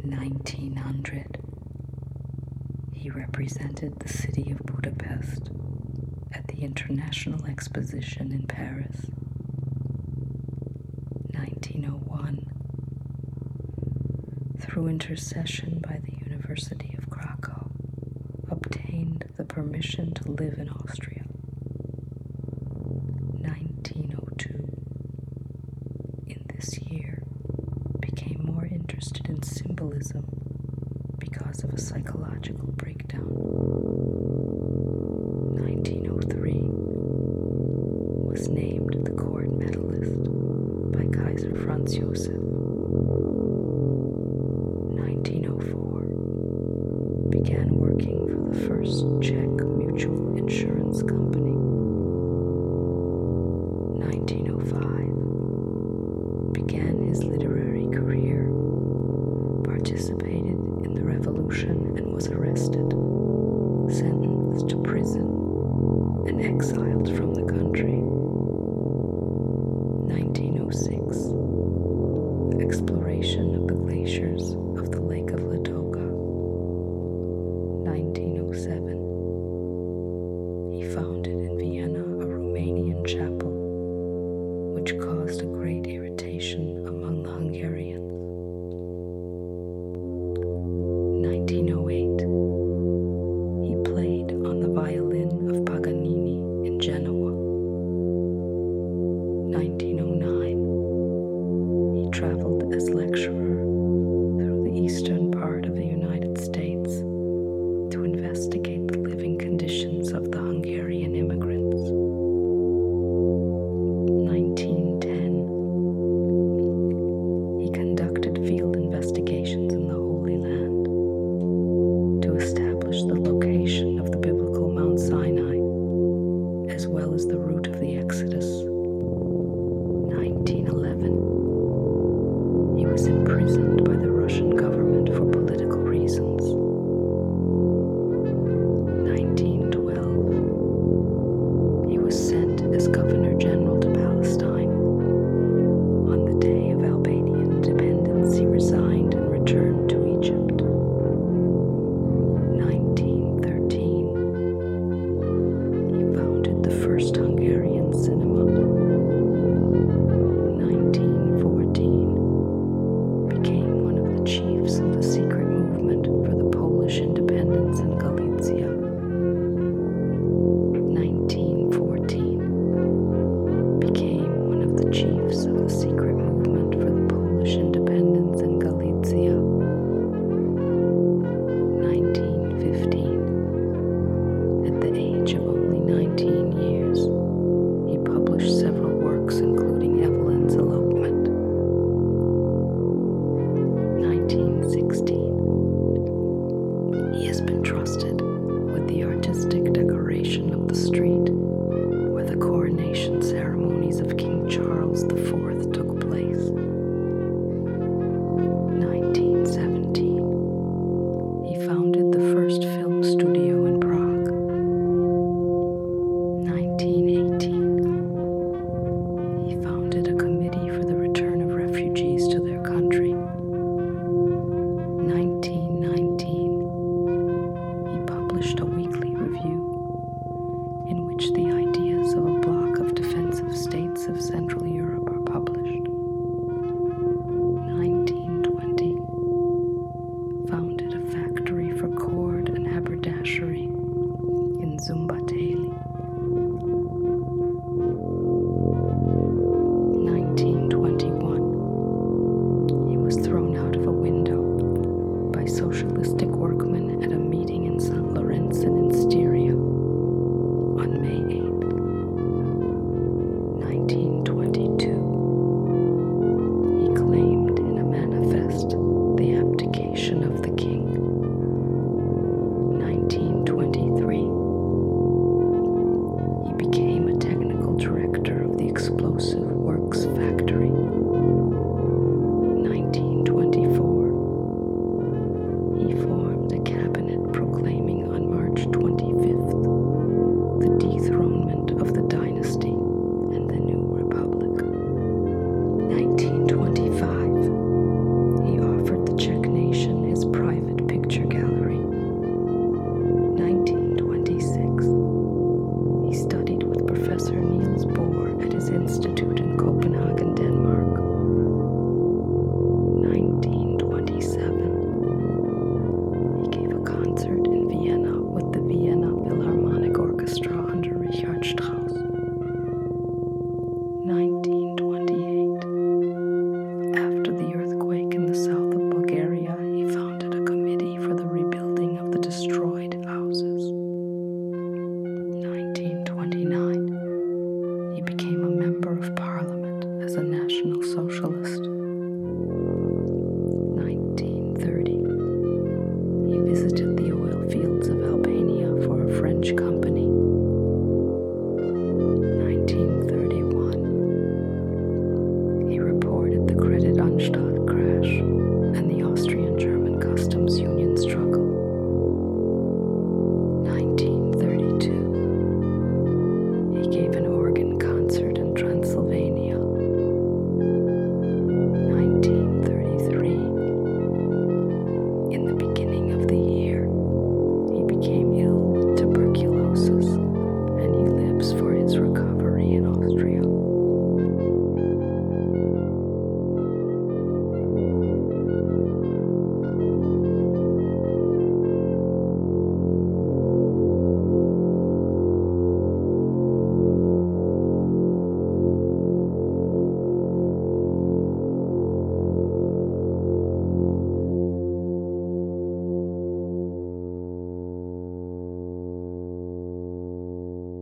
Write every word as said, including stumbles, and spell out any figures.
nineteen hundred, he represented the city of Budapest at the International Exposition in Paris. nineteen oh one, through intercession by the University of Krakow, obtained the permission to live in Austria. nineteen oh two, in this year, became more interested in symbolism because of a psychological breakdown. nineteen oh three, was named the Court Medalist by Kaiser Franz Josef. nineteen oh four, began working for the first Czech mutual insurance company. nineteen oh five, began his literary career, participated in the revolution and was arrested, sentenced to prison, and exiled from the country. nineteen oh six, exploration of the glaciers of the Lake of Ladoga. nineteen oh seven, he founded in Vienna a Romanian chapel, which caused a great irritation among the Hungarians. nineteen oh eight, he played on the violin of Paganini in Genoa. nineteen oh nine, he traveled as lecturer through the eastern part of the United States to investigate the living conditions of the Hungarian immigrants. nineteen ten, he conducted field investigations in the Holy Land to establish the location of the biblical Mount Sinai, as well as the route of the Exodus. nineteen eleven, he was imprisoned by the Russian government for political reasons. nineteen twelve, he was sent as Governor General to Palestine. On the day of Albanian independence, he resigned and returned to Egypt. nineteen thirteen, he founded the first Hungarian cinema. nineteen fourteen, became one of the chiefs of the secret movement for the Polish independence in Galicia. nineteen fourteen, became one of the chiefs of the secret movement for the Polish independence in Galicia. nineteen fifteen, at the age of only nineteen years, he published several works including Evelyn's Elopement. nineteen sixteen, he has been trusted with the artistic decoration of the street where the coronation ceremonies of King Charles the Fourth took place. nineteen seventeen, he founded the first film studio in Prague. nineteen eighteen, he founded a committee for the return of refugees to their country. nineteen nineteen, he published a weekly review in which the ideas of a bloc of defensive states of Central Europe are published. nineteen twenty, founded a factory for cord and haberdashery in Zumbateli. nineteen twenty-one, he was thrown out of a window by socialistic